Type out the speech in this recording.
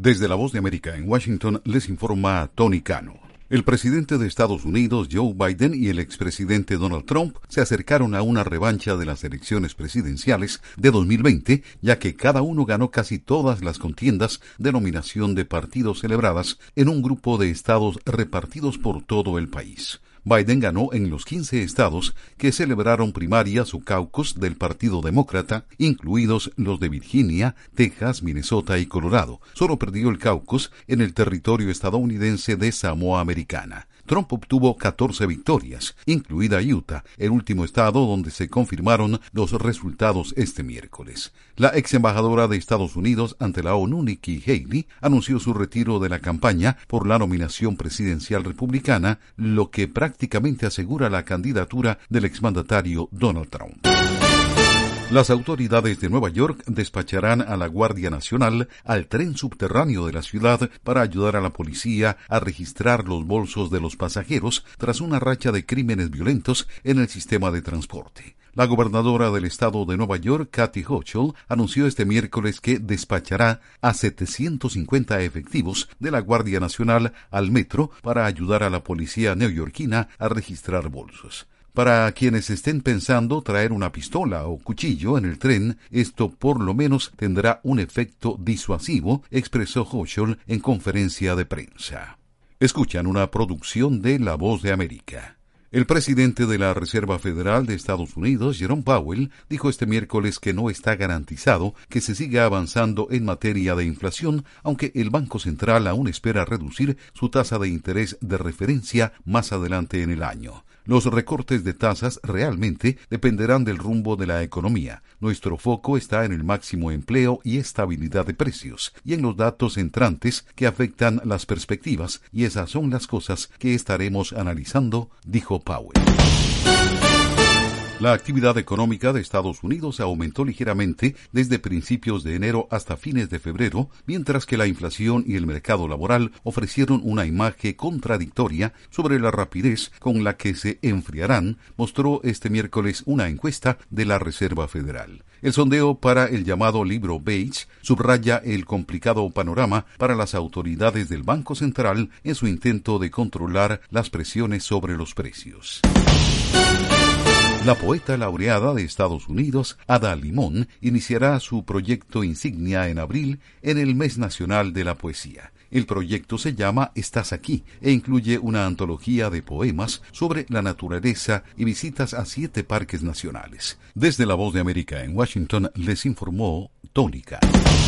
Desde la Voz de América en Washington les informa Tony Cano. El presidente de Estados Unidos, Joe Biden, y el expresidente Donald Trump se acercaron a una revancha de las elecciones presidenciales de 2020, ya que cada uno ganó casi todas las contiendas de nominación de partidos celebradas en un grupo de estados repartidos por todo el país. Biden ganó en los 15 estados que celebraron primarias o caucus del Partido Demócrata, incluidos los de Virginia, Texas, Minnesota y Colorado. Solo perdió el caucus en el territorio estadounidense de Samoa Americana. Trump obtuvo 14 victorias, incluida Utah, el último estado donde se confirmaron los resultados este miércoles. La ex embajadora de Estados Unidos ante la ONU, Nikki Haley, anunció su retiro de la campaña por la nominación presidencial republicana, lo que prácticamente asegura la candidatura del exmandatario Donald Trump. Las autoridades de Nueva York despacharán a la Guardia Nacional al tren subterráneo de la ciudad para ayudar a la policía a registrar los bolsos de los pasajeros tras una racha de crímenes violentos en el sistema de transporte. La gobernadora del estado de Nueva York, Kathy Hochul, anunció este miércoles que despachará a 750 efectivos de la Guardia Nacional al metro para ayudar a la policía neoyorquina a registrar bolsos. Para quienes estén pensando traer una pistola o cuchillo en el tren, esto por lo menos tendrá un efecto disuasivo, expresó Hochul en conferencia de prensa. Escuchan una producción de La Voz de América. El presidente de la Reserva Federal de Estados Unidos, Jerome Powell, dijo este miércoles que no está garantizado que se siga avanzando en materia de inflación, aunque el Banco Central aún espera reducir su tasa de interés de referencia más adelante en el año. Los recortes de tasas realmente dependerán del rumbo de la economía. Nuestro foco está en el máximo empleo y estabilidad de precios, y en los datos entrantes que afectan las perspectivas, y esas son las cosas que estaremos analizando, dijo Powell. La actividad económica de Estados Unidos aumentó ligeramente desde principios de enero hasta fines de febrero, mientras que la inflación y el mercado laboral ofrecieron una imagen contradictoria sobre la rapidez con la que se enfriarán, mostró este miércoles una encuesta de la Reserva Federal. El sondeo para el llamado libro Beige subraya el complicado panorama para las autoridades del Banco Central en su intento de controlar las presiones sobre los precios. La poeta laureada de Estados Unidos, Ada Limón, iniciará su proyecto insignia en abril en el Mes Nacional de la Poesía. El proyecto se llama Estás aquí e incluye una antología de poemas sobre la naturaleza y visitas a 7 parques nacionales. Desde la Voz de América en Washington les informó Tony Cano.